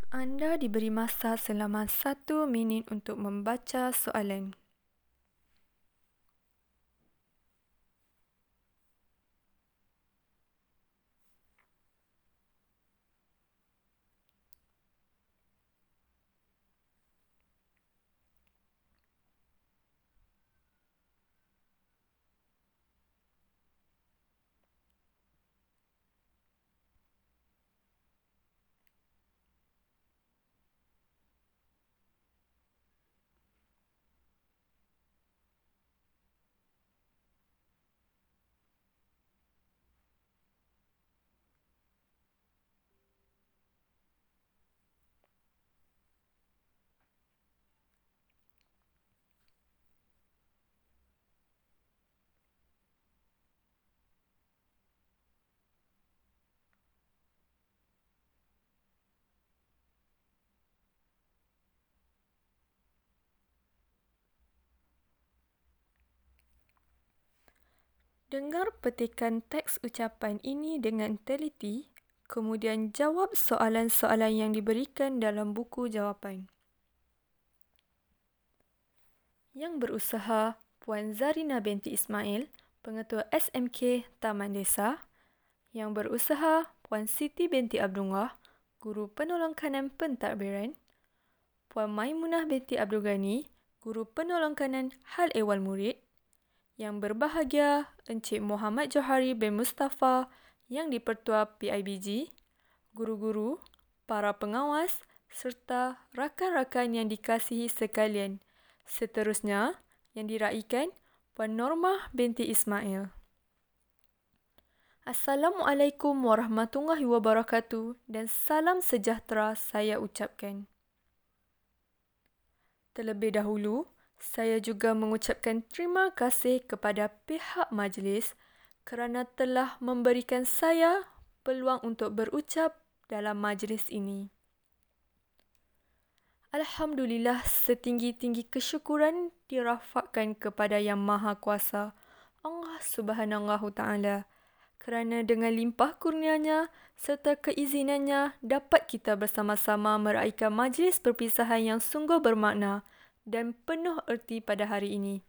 Anda diberi masa selama 1 minit untuk membaca soalan. Dengar petikan teks ucapan ini dengan teliti, kemudian jawab soalan-soalan yang diberikan dalam buku jawapan. Yang berusaha Puan Zarina binti Ismail, Pengetua SMK Taman Desa. Yang berusaha Puan Siti binti Abdullah, Guru Penolong Kanan Pentadbiran. Puan Maimunah binti Abdul Ghani, Guru Penolong Kanan Hal Ehwal Murid. Yang berbahagia Encik Muhammad Johari bin Mustafa yang di-Pertua PIBG, guru-guru, para pengawas serta rakan-rakan yang dikasihi sekalian. Seterusnya, yang diraikan Puan Normah binti Ismail. Assalamualaikum warahmatullahi wabarakatuh dan salam sejahtera saya ucapkan. Terlebih dahulu, saya juga mengucapkan terima kasih kepada pihak majlis kerana telah memberikan saya peluang untuk berucap dalam majlis ini. Alhamdulillah, setinggi-tinggi kesyukuran dirafakkan kepada Yang Maha Kuasa, Allah Subhanahu Taala, kerana dengan limpah kurnianya serta keizinannya dapat kita bersama-sama meraihkan majlis perpisahan yang sungguh bermakna dan penuh erti pada hari ini.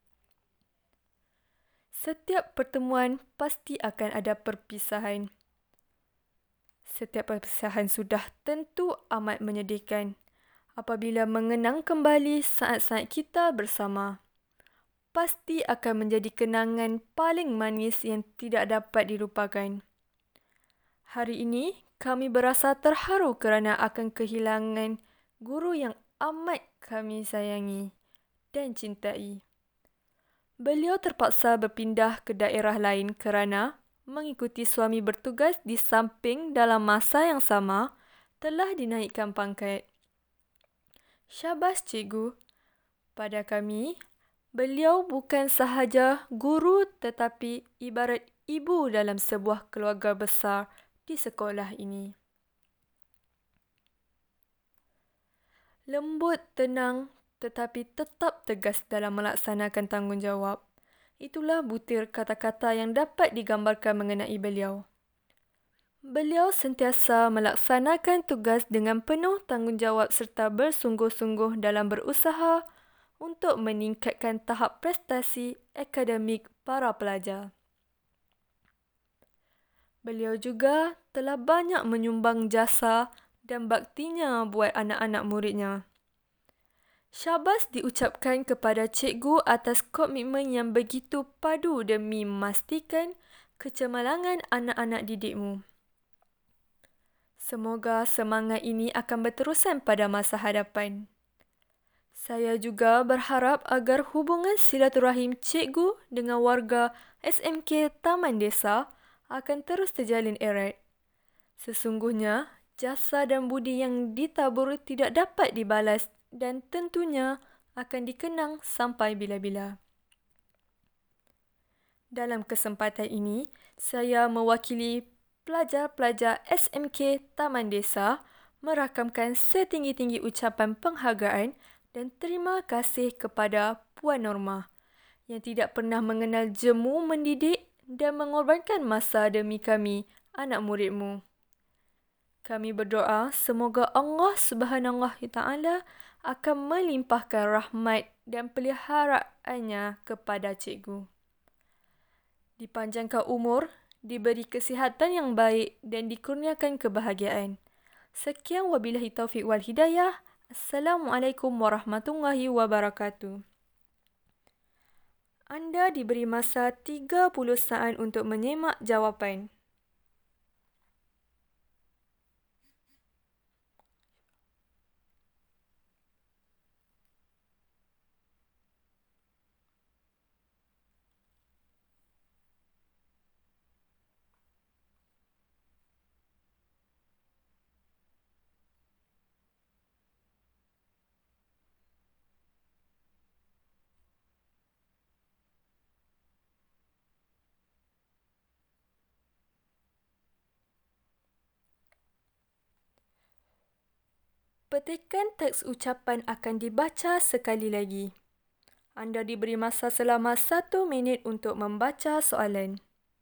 Setiap pertemuan pasti akan ada perpisahan. Setiap perpisahan sudah tentu amat menyedihkan apabila mengenang kembali saat-saat kita bersama. Pasti akan menjadi kenangan paling manis yang tidak dapat dilupakan. Hari ini, kami berasa terharu kerana akan kehilangan guru yang amat kami sayangi dan cintai. Beliau terpaksa berpindah ke daerah lain kerana mengikuti suami bertugas di samping dalam masa yang sama telah dinaikkan pangkat. Syabas cikgu. Pada kami, beliau bukan sahaja guru tetapi ibarat ibu dalam sebuah keluarga besar di sekolah ini. Lembut, tenang tetapi tetap tegas dalam melaksanakan tanggungjawab. Itulah butir kata-kata yang dapat digambarkan mengenai beliau. Beliau sentiasa melaksanakan tugas dengan penuh tanggungjawab serta bersungguh-sungguh dalam berusaha untuk meningkatkan tahap prestasi akademik para pelajar. Beliau juga telah banyak menyumbang jasa dan baktinya buat anak-anak muridnya. Syabas diucapkan kepada cikgu atas komitmen yang begitu padu demi memastikan kecemerlangan anak-anak didikmu. Semoga semangat ini akan berterusan pada masa hadapan. Saya juga berharap agar hubungan silaturahim cikgu dengan warga SMK Taman Desa akan terus terjalin erat. Sesungguhnya, jasa dan budi yang ditabur tidak dapat dibalas dan tentunya akan dikenang sampai bila-bila. Dalam kesempatan ini, saya mewakili pelajar-pelajar SMK Taman Desa merakamkan setinggi-tinggi ucapan penghargaan dan terima kasih kepada Puan Normah yang tidak pernah mengenal jemu mendidik dan mengorbankan masa demi kami, anak muridmu. Kami berdoa semoga Allah Subhanahu Wa Taala akan melimpahkan rahmat dan peliharaannya kepada cikgu. Dipanjangkan umur, diberi kesihatan yang baik dan dikurniakan kebahagiaan. Sekian wabillahi taufiq wal hidayah. Assalamualaikum warahmatullahi wabarakatuh. Anda diberi masa 30 saat untuk menyemak jawapan. Petikan teks ucapan akan dibaca sekali lagi. Anda diberi masa selama 1 minit untuk membaca soalan.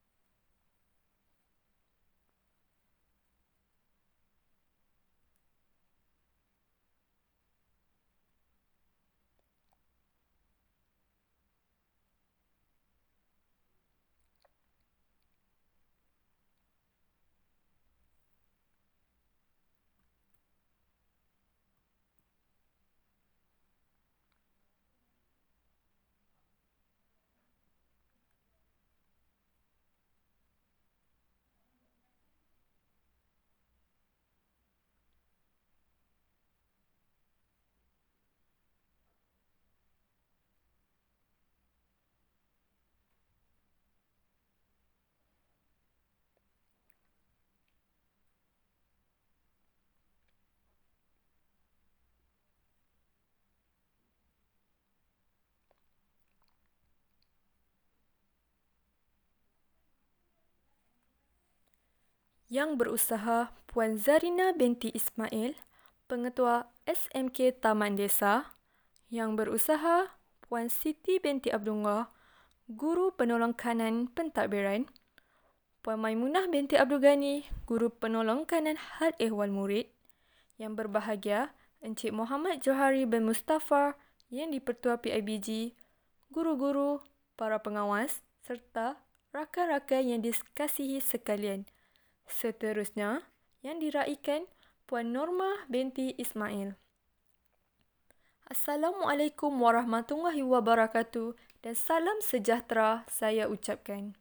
Yang berusaha Puan Zarina binti Ismail, Pengetua SMK Taman Desa. Yang berusaha Puan Siti binti Abdullah, Guru Penolong Kanan Pentadbiran. Puan Maimunah binti Abdul Ghani, Guru Penolong Kanan Hal Ehwal Murid. Yang berbahagia Encik Muhammad Johari bin Mustafa yang di-Pertua PIBG, guru-guru, para pengawas serta rakan-rakan yang dikasihi sekalian. Seterusnya, yang diraikan Puan Normah binti Ismail. Assalamualaikum warahmatullahi wabarakatuh dan salam sejahtera saya ucapkan.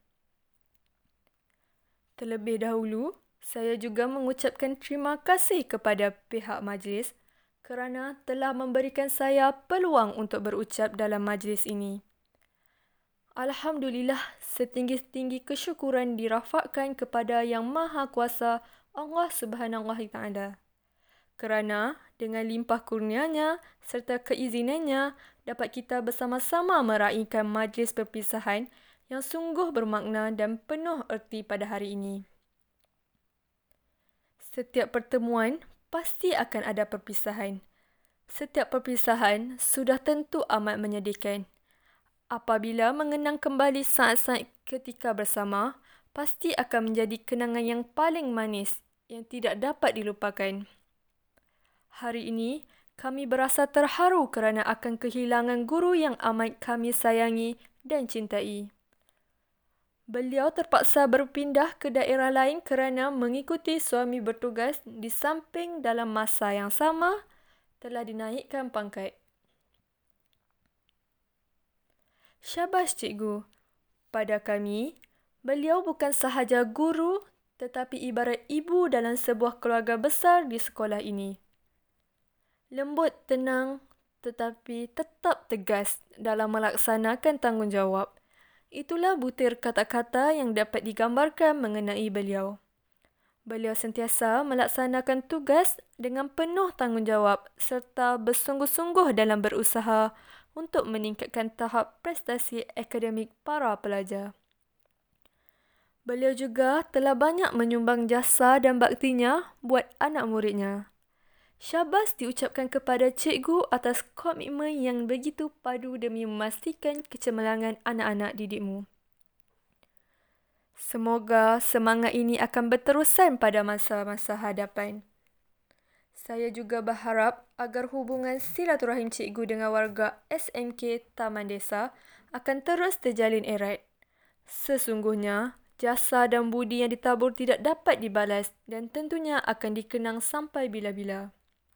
Terlebih dahulu, saya juga mengucapkan terima kasih kepada pihak majlis kerana telah memberikan saya peluang untuk berucap dalam majlis ini. Alhamdulillah, setinggi-tinggi kesyukuran dirafakkan kepada Yang Maha Kuasa Allah Subhanahu Wa Taala. Kerana dengan limpah kurnianya serta keizinannya dapat kita bersama-sama meraihkan majlis perpisahan yang sungguh bermakna dan penuh erti pada hari ini. Setiap pertemuan pasti akan ada perpisahan. Setiap perpisahan sudah tentu amat menyedihkan. Apabila mengenang kembali saat-saat ketika bersama, pasti akan menjadi kenangan yang paling manis yang tidak dapat dilupakan. Hari ini, kami berasa terharu kerana akan kehilangan guru yang amat kami sayangi dan cintai. Beliau terpaksa berpindah ke daerah lain kerana mengikuti suami bertugas di samping dalam masa yang sama telah dinaikkan pangkat. Syabas cikgu. Pada kami, beliau bukan sahaja guru tetapi ibarat ibu dalam sebuah keluarga besar di sekolah ini. Lembut, tenang tetapi tetap tegas dalam melaksanakan tanggungjawab. Itulah butir kata-kata yang dapat digambarkan mengenai beliau. Beliau sentiasa melaksanakan tugas dengan penuh tanggungjawab serta bersungguh-sungguh dalam berusaha untuk meningkatkan tahap prestasi akademik para pelajar. Beliau juga telah banyak menyumbang jasa dan baktinya buat anak muridnya. Syabas diucapkan kepada cikgu atas komitmen yang begitu padu demi memastikan kecemerlangan anak-anak didikmu. Semoga semangat ini akan berterusan pada masa-masa hadapan. Saya juga berharap agar hubungan silaturahim cikgu dengan warga SMK Taman Desa akan terus terjalin erat. Sesungguhnya, jasa dan budi yang ditabur tidak dapat dibalas dan tentunya akan dikenang sampai bila-bila.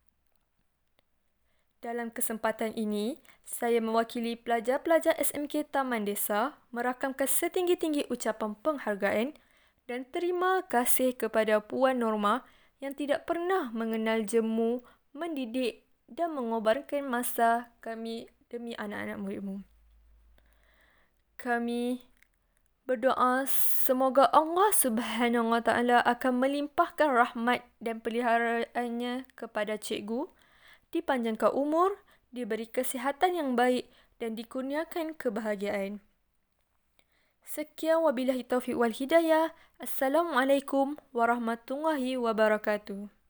Dalam kesempatan ini, saya mewakili pelajar-pelajar SMK Taman Desa merakamkan setinggi-tinggi ucapan penghargaan dan terima kasih kepada Puan Norma yang tidak pernah mengenal jemu, mendidik dan mengorbankan masa kami demi anak-anak muridmu. Kami berdoa semoga Allah Subhanahu Wa Taala akan melimpahkan rahmat dan peliharaannya kepada cikgu, dipanjangkan umur, diberi kesihatan yang baik dan dikurniakan kebahagiaan. Sekian wabillahi taufiq wal hidayah. Assalamualaikum warahmatullahi wabarakatuh.